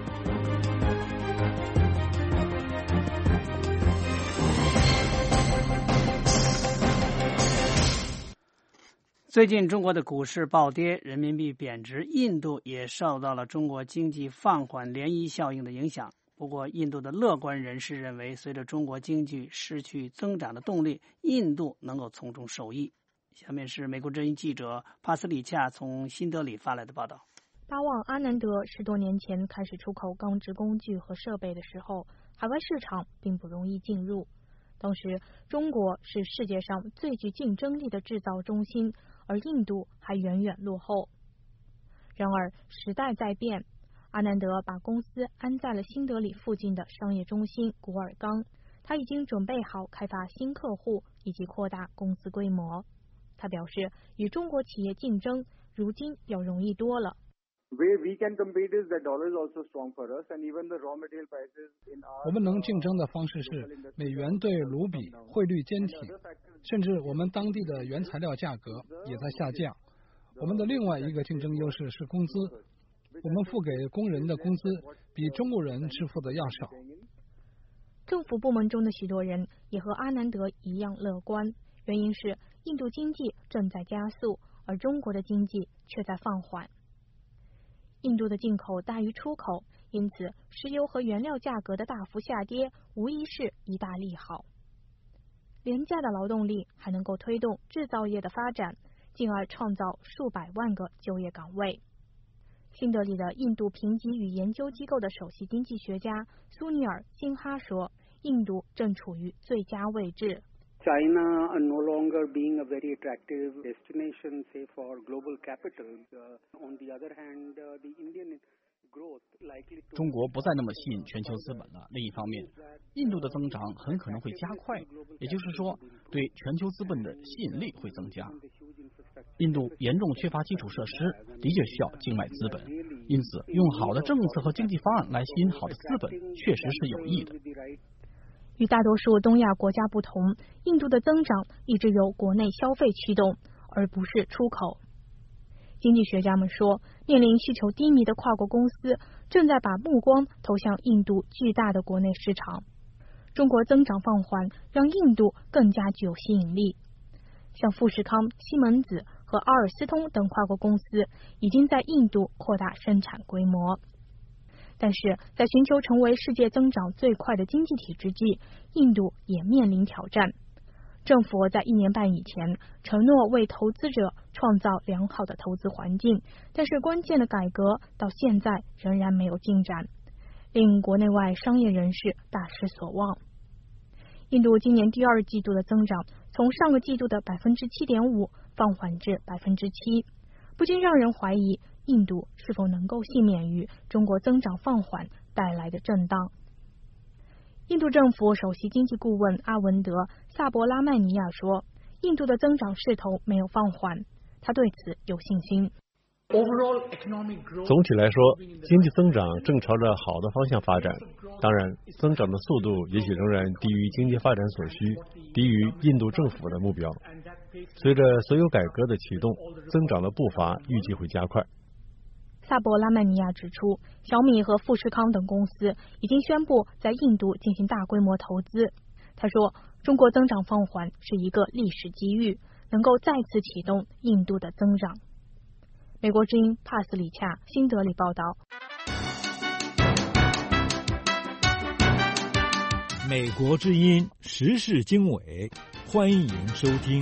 最近中国的股市暴跌，人民币贬值，印度也受到了中国经济放缓涟漪效应的影响。不过，印度的乐观人士认为，随着中国经济失去增长的动力，印度能够从中受益。 下面是美国之音记者帕斯里恰从新德里发来的报道。 巴旺阿南德十多年前开始出口钢制工具和设备的时候，海外市场并不容易进入。当时中国是世界上最具竞争力的制造中心，而印度还远远落后。然而时代在变，阿南德把公司安在了新德里附近的商业中心古尔冈，他已经准备好开发新客户以及扩大公司规模。他表示，与中国企业竞争如今要容易多了。 我们能竞争的方式是美元对卢比汇率坚挺，甚至我们当地的原材料价格也在下降。我们的另外一个竞争优势是工资，我们付给工人的工资比中国人支付的要少。 政府部门中的许多人也和阿南德一样乐观，原因是印度经济正在加速，而中国的经济却在放缓。印度的进口大于出口，因此石油和原料价格的大幅下跌无疑是一大利好。廉价的劳动力还能够推动制造业的发展，进而创造数百万个就业岗位。新德里的印度评级与研究机构的首席经济学家苏尼尔·辛哈说，印度正处于最佳位置。 China no longer being a very attractive destination, say for global capitals. On the other hand, the Indian growth likely to. 中国不再那么吸引全球资本了。另一方面，印度的增长很可能会加快，也就是说，对全球资本的吸引力会增加。印度严重缺乏基础设施，的确需要境外资本，因此用好的政策和经济方案来吸引好的资本，确实是有益的。 与大多数东亚国家不同，印度的增长一直由国内消费驱动，而不是出口。经济学家们说，面临需求低迷的跨国公司正在把目光投向印度巨大的国内市场。中国增长放缓，让印度更加具有吸引力。像富士康、西门子和阿尔斯通等跨国公司已经在印度扩大生产规模。但是在寻求成为世界增长最快的经济体之际，印度也面临挑战。政府在一年半以前承诺为投资者创造良好的投资环境，但是关键的改革到现在仍然没有进展，令国内外商业人士大失所望。印度今年第二季度的增长从上个季度的百分之七点五放缓至百分之七，不禁让人怀疑印度是否能够幸免于中国增长放缓带来的震荡。印度政府首席经济顾问阿文德·萨博拉曼尼亚说，印度的增长势头没有放缓，他对此有信心。 总体来说，经济增长正朝着好的方向发展，当然增长的速度也许仍然低于经济发展所需，低于印度政府的目标。随着所有改革的启动，增长的步伐预计会加快。 萨博拉曼尼亚指出，小米和富士康等公司已经宣布在印度进行大规模投资。他说，中国增长放缓是一个历史机遇，能够再次启动印度的增长。美国之音帕斯里恰新德里报道。 美国之音时事经纬，欢迎收听。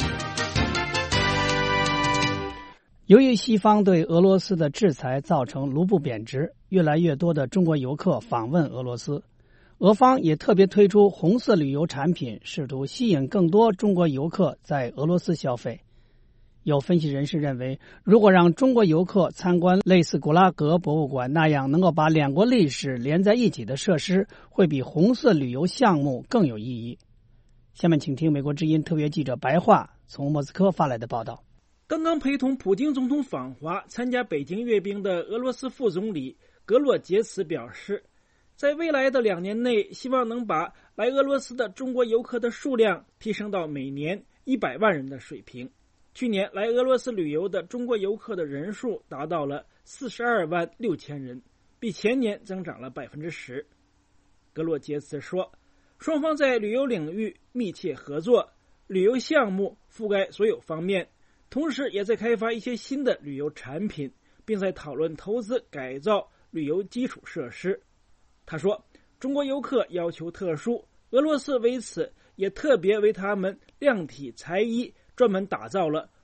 由于西方对俄罗斯的制裁造成卢布贬值，越来越多的中国游客访问俄罗斯。俄方也特别推出红色旅游产品，试图吸引更多中国游客在俄罗斯消费。有分析人士认为，如果让中国游客参观类似古拉格博物馆那样能够把两国历史连在一起的设施，会比红色旅游项目更有意义。下面请听美国之音特别记者白桦从莫斯科发来的报道。 刚刚陪同普京总统访华参加北京阅兵的俄罗斯副总理格洛杰茨表示，在未来的两年内，希望能把来俄罗斯的中国游客的数量提升到每年一百万人的水平。去年来俄罗斯旅游的中国游客的人数达到了四十二万六千人，比前年增长了百分之十。格洛杰茨说，双方在旅游领域密切合作，旅游项目覆盖所有方面，同时也在开发一些新的旅游产品，并在讨论投资改造旅游基础设施。他说，中国游客要求特殊，俄罗斯为此也特别为他们量体裁衣专门打造了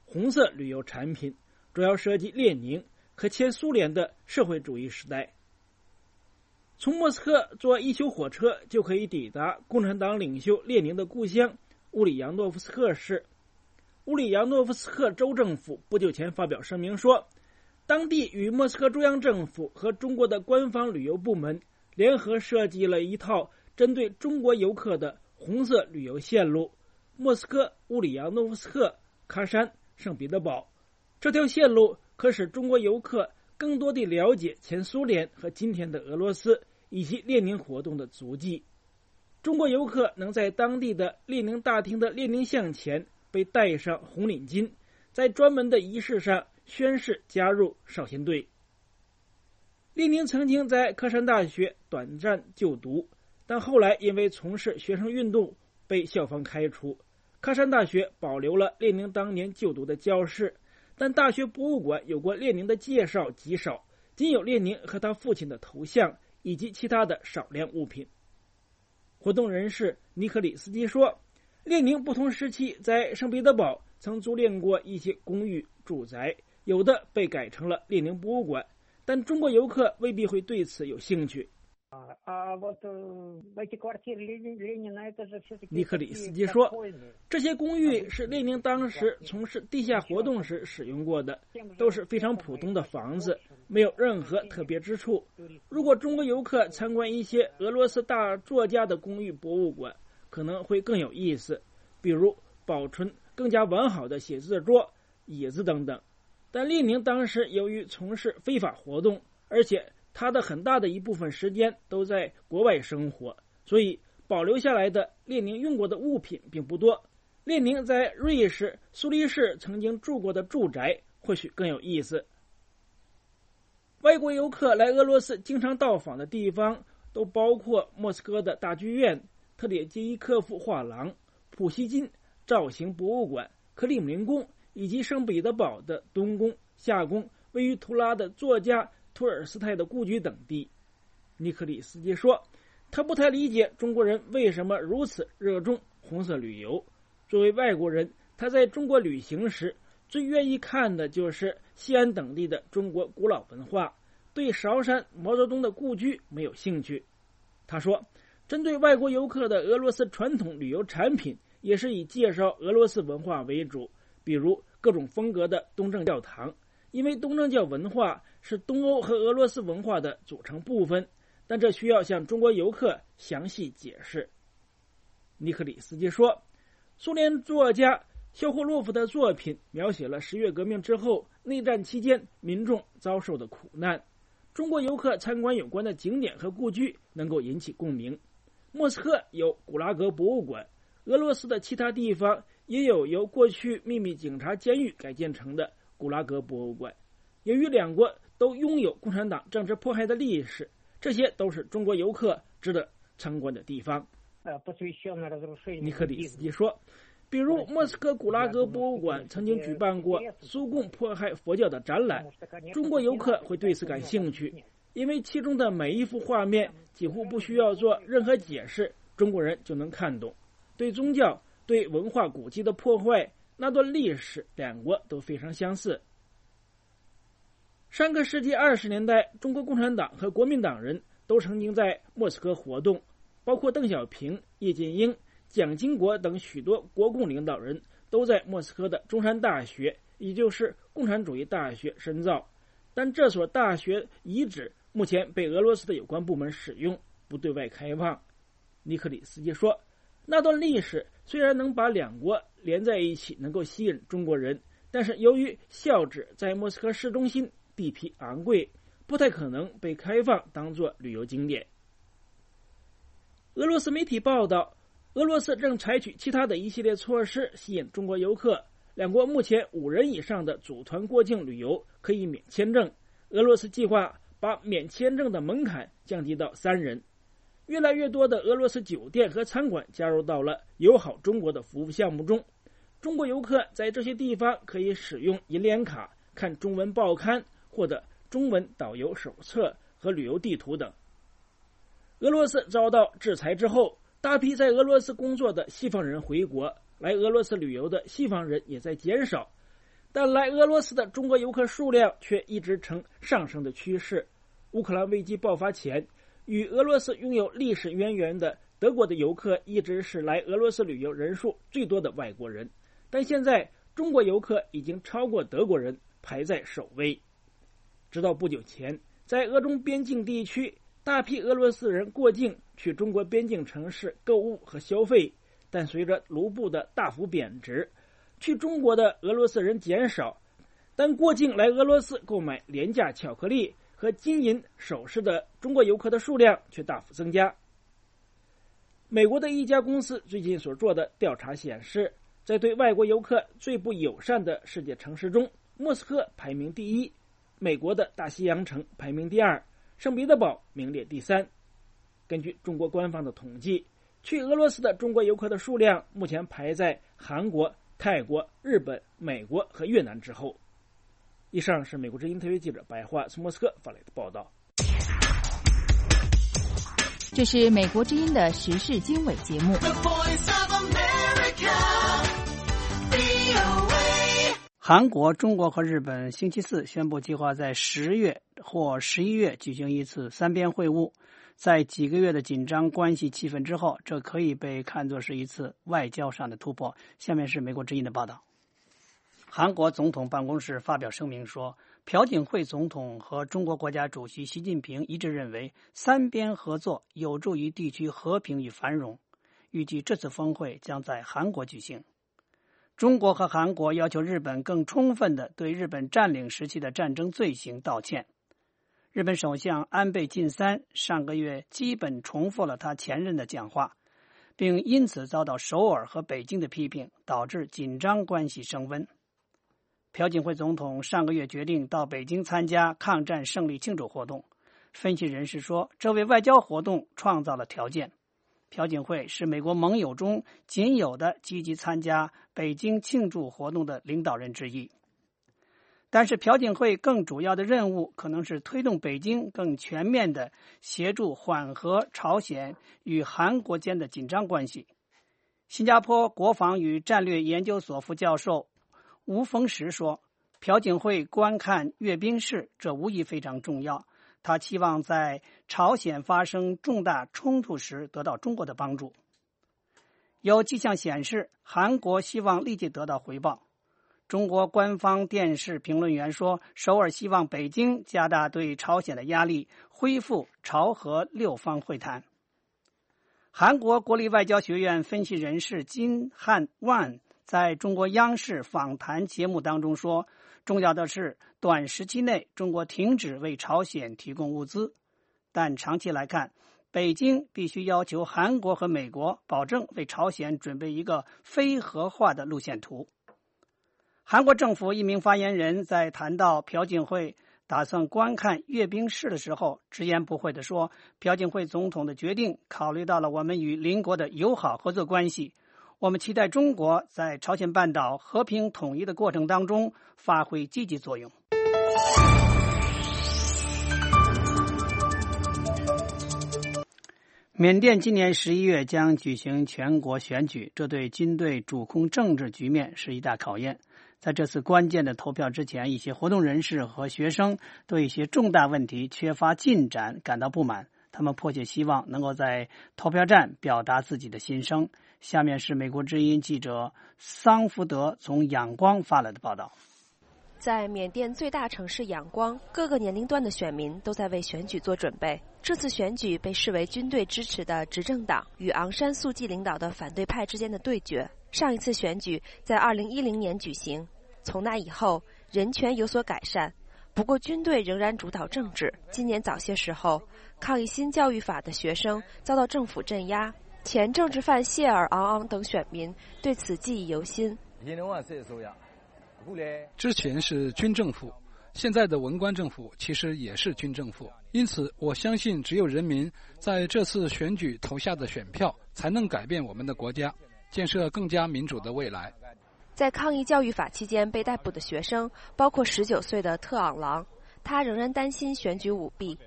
红色旅游产品，主要涉及列宁和前苏联的社会主义时代。从莫斯科坐一宿火车就可以抵达共产党领袖列宁的故乡乌里扬诺夫斯克市。乌里扬诺夫斯克州政府不久前发表声明说，当地与莫斯科中央政府和中国的官方旅游部门联合设计了一套针对中国游客的红色旅游线路，莫斯科、乌里扬诺夫斯克、喀山、圣彼得堡。这条线路可使中国游客更多地了解前苏联和今天的俄罗斯以及列宁活动的足迹。中国游客能在当地的列宁大厅的列宁像前被戴上红领巾，在专门的仪式上宣誓加入少先队。列宁曾经在喀山大学短暂就读，但后来因为从事学生运动被校方开除。喀山大学保留了列宁当年就读的教室，但大学博物馆有关列宁的介绍极少，仅有列宁和他父亲的头像以及其他的少量物品。活动人士尼克里斯基说，列宁不同时期在圣彼得堡曾租赁过一些公寓住宅，有的被改成了列宁博物馆，但中国游客未必会对此有兴趣。尼克里斯基说，这些公寓是列宁当时从事地下活动时使用过的，都是非常普通的房子，没有任何特别之处。如果中国游客参观一些俄罗斯大作家的公寓博物馆，可能会更有意思，比如保存更加完好的写字桌、椅子等等。但列宁当时由于从事非法活动，而且他的很大的一部分时间都在国外生活，所以保留下来的列宁用过的物品并不多。列宁在瑞士苏黎世曾经住过的住宅或许更有意思。外国游客来俄罗斯经常到访的地方都包括莫斯科的大剧院、特列杰伊科夫画廊、普希金造型博物馆、克里姆林宫以及圣彼得堡的东宫、夏宫、位于图拉的作家托尔斯泰的故居等地。尼克里斯基说，他不太理解中国人为什么如此热衷红色旅游。作为外国人，他在中国旅行时最愿意看的就是西安等地的中国古老文化，对韶山毛泽东的故居没有兴趣。他说，针对外国游客的俄罗斯传统旅游产品也是以介绍俄罗斯文化为主，比如各种风格的东正教堂，因为东正教文化是东欧和俄罗斯文化的组成部分，但这需要向中国游客详细解释。尼克里斯基说，苏联作家肖霍洛夫的作品描写了十月革命之后内战期间民众遭受的苦难，中国游客参观有关的景点和故居能够引起共鸣。莫斯科有古拉格博物馆，俄罗斯的其他地方也有由过去秘密警察监狱改建成的古拉格博物馆。由于两国都拥有共产党政治迫害的历史，这些都是中国游客值得参观的地方。尼克里斯基说，比如莫斯科古拉格博物馆曾经举办过苏共迫害佛教的展览，中国游客会对此感兴趣，因为其中的每一幅画面几乎不需要做任何解释，中国人就能看懂。对宗教、对文化古迹的破坏，那段历史两国都非常相似。上个世纪二十年代，中国共产党和国民党人都曾经在莫斯科活动，包括邓小平、叶剑英、蒋经国等许多国共领导人都在莫斯科的中山大学，也就是共产主义大学深造。但这所大学遗址目前被俄罗斯的有关部门使用，不对外开放。尼克里斯基说，那段历史虽然能把两国连在一起，能够吸引中国人，但是由于校址在莫斯科市中心，地皮昂贵，不太可能被开放当作旅游景点。俄罗斯媒体报道，俄罗斯正采取其他的一系列措施吸引中国游客。两国目前五人以上的组团过境旅游可以免签证，俄罗斯计划把免签证的门槛降低到三人。越来越多的俄罗斯酒店和餐馆加入到了友好中国的服务项目中，中国游客在这些地方可以使用银联卡看中文报刊，获得中文导游手册和旅游地图等。俄罗斯遭到制裁之后，大批在俄罗斯工作的西方人回国，来俄罗斯旅游的西方人也在减少。 但来俄罗斯的中国游客数量却一直呈上升的趋势。乌克兰危机爆发前，与俄罗斯拥有历史渊源的德国的游客一直是来俄罗斯旅游人数最多的外国人，但现在中国游客已经超过德国人，排在首位。直到不久前，在俄中边境地区，大批俄罗斯人过境去中国边境城市购物和消费，但随着卢布的大幅贬值，去中国的俄罗斯人减少，但过境来俄罗斯购买廉价巧克力和金银首饰的中国游客的数量却大幅增加。美国的一家公司最近所做的调查显示，在对外国游客最不友善的世界城市中，莫斯科排名第一，美国的大西洋城排名第二，圣彼得堡名列第三。根据中国官方的统计，去俄罗斯的中国游客的数量目前排在韩国、泰国、日本、美国和越南之后。以上是美国之音特约记者白桦从莫斯科发来的报道。 这是美国之音的时事经纬节目。 韩国、中国和日本星期四宣布计划在十月或十一月举行一次三边会晤。在几个月的紧张关系气氛之后，这可以被看作是一次外交上的突破。下面是美国之音的报道。韩国总统办公室发表声明说，朴槿惠总统和中国国家主席习近平一致认为，三边合作有助于地区和平与繁荣。预计这次峰会将在韩国举行。中国和韩国要求日本更充分地对日本占领时期的战争罪行道歉。日本首相安倍晋三上个月基本重复了他前任的讲话，并因此遭到首尔和北京的批评，导致紧张关系升温。朴槿惠总统上个月决定到北京参加抗战胜利庆祝活动。分析人士说，这为外交活动创造了条件。朴槿惠是美国盟友中仅有的积极参加北京庆祝活动的领导人之一。但是朴槿惠更主要的任务可能是推动北京更全面地协助缓和朝鲜与韩国间的紧张关系。新加坡国防与战略研究所副教授吴峰时说，朴槿惠观看阅兵式，这无疑非常重要。他期望在朝鲜发生重大冲突时得到中国的帮助。有迹象显示，韩国希望立即得到回报。中国官方电视评论员说，首尔希望北京加大对朝鲜的压力，恢复朝核六方会谈。韩国国立外交学院分析人士金汉万在中国央视访谈节目当中说，重要的是短时期内中国停止为朝鲜提供物资，但长期来看，北京必须要求韩国和美国保证为朝鲜准备一个非核化的路线图。韩国政府一名发言人在谈到朴槿惠打算观看阅兵式的时候，直言不讳地说，朴槿惠总统的决定考虑到了我们与邻国的友好合作关系，我们期待中国在朝鲜半岛和平统一的过程当中发挥积极作用。缅甸今年十一月将举行全国选举，这对军队主控政治局面是一大考验。在这次关键的投票之前，一些活动人士和学生对一些重大问题缺乏进展感到不满，他们迫切希望能够在投票站表达自己的心声。下面是美国之音记者桑福德从仰光发来的报道。 在缅甸最大城市仰光，各个年龄段的选民都在为选举做准备。这次选举被视为军队支持的执政党与昂山素季领导的反对派之间的对决。上一次选举在二零一零年举行，从那以后人权有所改善，不过军队仍然主导政治。今年早些时候，抗议新教育法的学生遭到政府镇压，前政治犯谢尔昂昂等选民对此记忆犹新。 之前是军政府，现在的文官政府其实也是军政府，因此我相信只有人民在这次选举投下的选票，才能改变我们的国家，建设更加民主的未来。 在抗议教育法期间被逮捕的学生包括十九岁的特昂郎，他仍然担心選舉舞弊。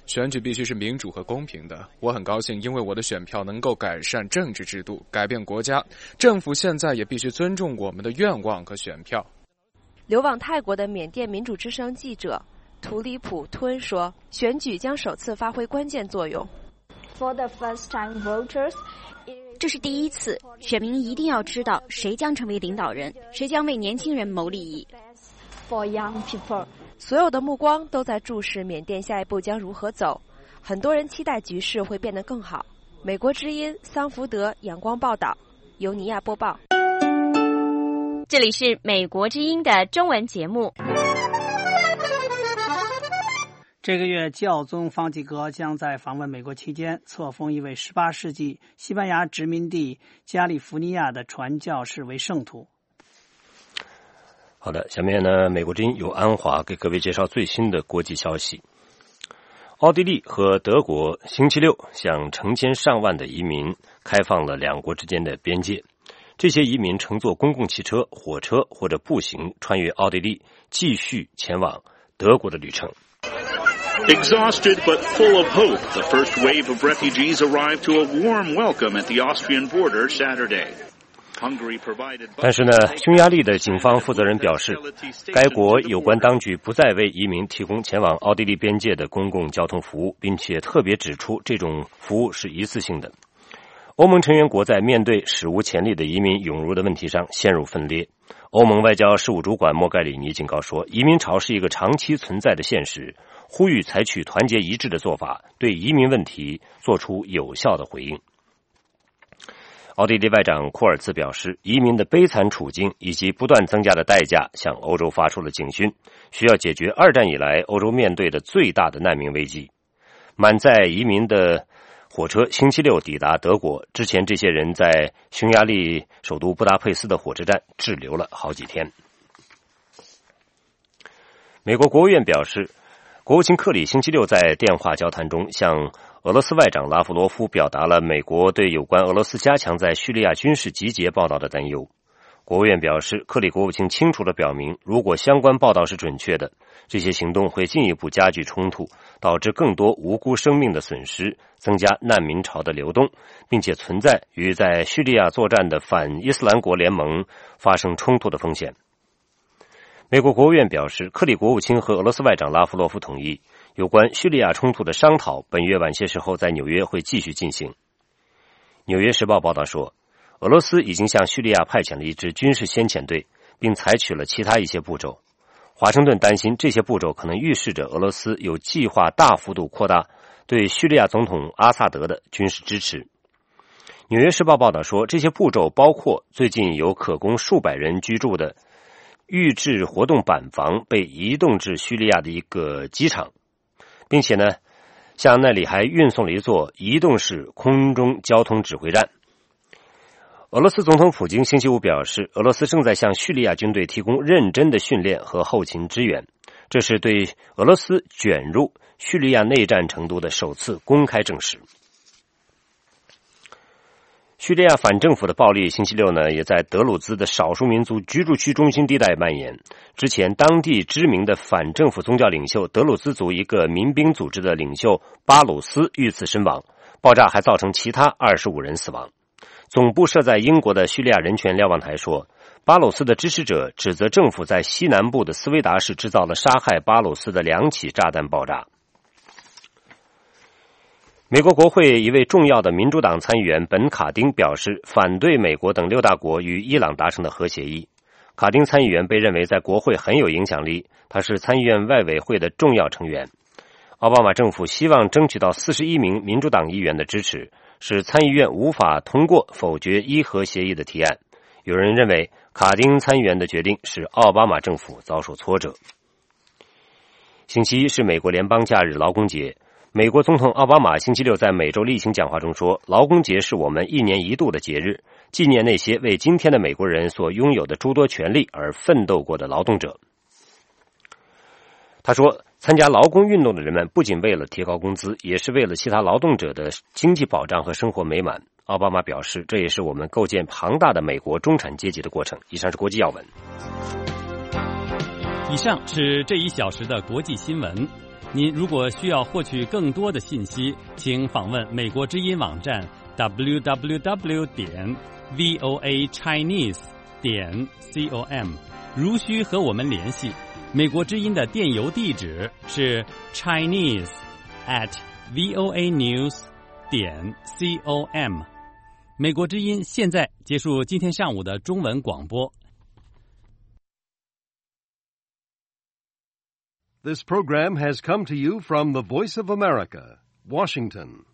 选举必须是民主和公平的。我很高兴，因为我的选票能够改善政治制度，改变国家。政府现在也必须尊重我们的愿望和选票。 流亡泰国的缅甸民主之声记者图里普吞说，选举将首次发挥关键作用。 For the first time voters, 这是第一次，选民一定要知道谁将成为领导人，谁将为年轻人谋利益。 For young people. 所有的目光都在注视缅甸下一步将如何走，很多人期待局势会变得更好。美国之音桑福德阳光报道，由尼亚播报。 这里是美国之音的中文节目。 这个月，教宗方济各将在访问美国期间册封一位十八世纪西班牙殖民地加利福尼亚的传教士为圣徒。 好的，下面呢，美国之音由安华给各位介绍最新的国际消息。奥地利和德国星期六向成千上万的移民开放了两国之间的边界。这些移民乘坐公共汽车、火车或者步行穿越奥地利，继续前往德国的旅程。 Exhausted but full of hope, the first wave of refugees arrived to a warm welcome at the Austrian border Saturday. 但是呢，匈牙利的警方负责人表示，该国有关当局不再为移民提供前往奥地利边界的公共交通服务，并且特别指出这种服务是一次性的。欧盟成员国在面对史无前例的移民涌入的问题上陷入分裂。欧盟外交事务主管莫盖里尼警告说，移民潮是一个长期存在的现实，呼吁采取团结一致的做法，对移民问题做出有效的回应。奥地利外长库尔茨表示，移民的悲惨处境以及不断增加的代价向欧洲发出了警讯，需要解决二战以来欧洲面对的最大的难民危机。满载移民的火车星期六抵达德国，之前这些人在匈牙利首都布达佩斯的火车站滞留了好几天。美国国务院表示，国务卿克里星期六在电话交谈中向俄罗斯外长拉夫罗夫表达了美国对有关俄罗斯加强在叙利亚军事集结报道的担忧。国务院表示，克里国务卿清楚地表明，如果相关报道是准确的，这些行动会进一步加剧冲突，导致更多无辜生命的损失，增加难民潮的流动，并且存在与在叙利亚作战的反伊斯兰国联盟发生冲突的风险。美国国务院表示，克里国务卿和俄罗斯外长拉夫罗夫同意，有关叙利亚冲突的商讨本月晚些时候在纽约会继续进行。纽约时报报道说，俄罗斯已经向叙利亚派遣了一支军事先遣队，并采取了其他一些步骤。华盛顿担心这些步骤可能预示着俄罗斯有计划大幅度扩大对叙利亚总统阿萨德的军事支持。纽约时报报道说，这些步骤包括最近有可供数百人居住的预制活动板房被移动至叙利亚的一个机场，并且呢，向那里还运送了一座移动式空中交通指挥站。俄罗斯总统普京星期五表示，俄罗斯正在向叙利亚军队提供认真的训练和后勤支援，这是对俄罗斯卷入叙利亚内战程度的首次公开证实。叙利亚反政府的暴力星期六呢，也在德鲁兹的少数民族居住区中心地带蔓延。之前，当地知名的反政府宗教领袖德鲁兹族一个民兵组织的领袖巴鲁斯遇刺身亡，爆炸还造成其他二十五人死亡。总部设在英国的叙利亚人权瞭望台说，巴鲁斯的支持者指责政府在西南部的斯维达市制造了杀害巴鲁斯的两起炸弹爆炸。美国国会一位重要的民主党参议员本卡丁表示，反对美国等六大国与伊朗达成的核协议。卡丁参议员被认为在国会很有影响力，他是参议院外委会的重要成员。奥巴马政府希望争取到四十一名民主党议员的支持，使参议院无法通过否决伊核协议的提案。有人认为卡丁参议员的决定使奥巴马政府遭受挫折。星期一是美国联邦假日劳工节，美国总统奥巴马星期六在美洲例行讲话中说，劳工节是我们一年一度的节日，纪念那些为今天的美国人所拥有的诸多权利而奋斗过的劳动者。他说，参加劳工运动的人们不仅为了提高工资，也是为了其他劳动者的经济保障和生活美满。奥巴马表示，这也是我们构建庞大的美国中产阶级的过程。以上是国际要闻。 以上是这一小时的国际新闻。 您如果需要获取更多的信息，请访问美国之音网站 double u double u double u 点 voa chinese 点 com。如需和我们联系，美国之音的电邮地址是 chinese at voa news 点 com。美国之音现在结束今天上午的中文广播。 This program has come to you from the Voice of America, Washington.